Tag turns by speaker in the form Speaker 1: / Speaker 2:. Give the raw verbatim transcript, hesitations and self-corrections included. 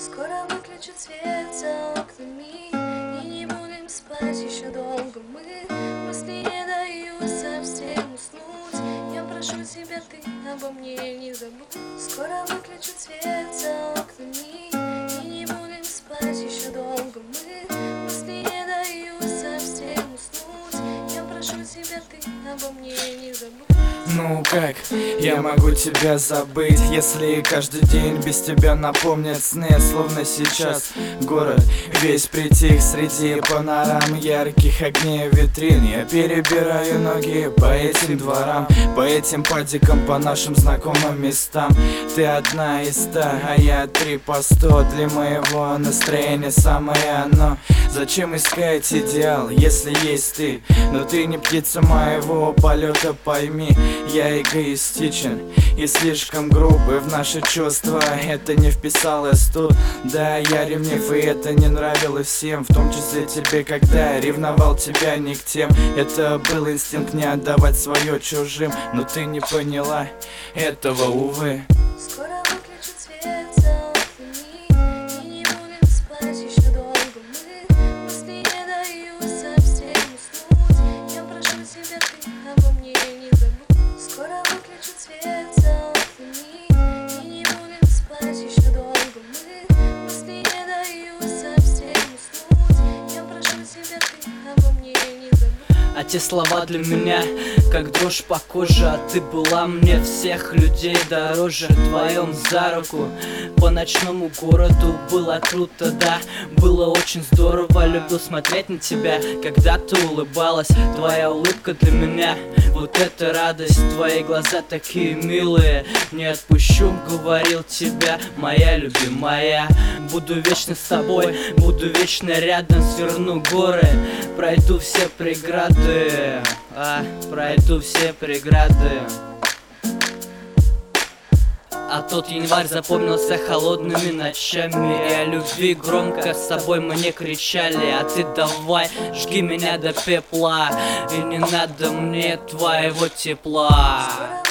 Speaker 1: Скоро выключу свет за окнами и не будем спать еще долго мы. Мысли не дают совсем уснуть. Я прошу тебя, ты обо мне не забудь. Скоро выключу свет за окнами и не будем спать еще долго мы. Мысли не дают совсем уснуть. Я прошу тебя, ты обо мне не забудь.
Speaker 2: Ну как я могу тебя забыть, если каждый день без тебя напомнят сны? Словно сейчас город весь притих среди панорам ярких огней витрин. Я перебираю ноги по этим дворам, по этим падикам, по нашим знакомым местам. Ты одна из ста, а я три по сто. Для моего настроения самое оно. Зачем искать идеал, если есть ты? Но ты не птица моего полета, пойми. Я эгоистичен и слишком грубый в наши чувства. Это не вписалось тут. Да, я ревнив, и это не нравилось всем, в том числе тебе, когда ревновал тебя не к тем. Это был инстинкт не отдавать свое чужим, но ты не поняла этого, увы.
Speaker 1: Скоро выключу свет за окнами и не будем спать еще долго мы. Мысли не дают совсем уснуть. Я прошу тебя, ты обо мне не забудь. Скоро выключу свет за окнами и не будем спать еще долго мы. Мысли не дают совсем уснуть. Я прошу тебя, ты обо мне не забудь.
Speaker 3: А те слова для меня, как дрожь по коже. А ты была мне всех людей дороже. Вдвоем за руку по ночному городу было круто, да, было очень здорово. Любил смотреть на тебя, когда ты улыбалась. Твоя улыбка для меня, вот это радость. Твои глаза такие милые, не отпущу, говорил тебя, моя любимая. Буду вечно с тобой, буду вечно рядом. Сверну горы, пройду все преграды, а, пройду все преграды. А тот январь запомнился холодными ночами, и о любви громко с тобой мы не кричали. А ты давай, жги меня до пепла, и не надо мне твоего тепла.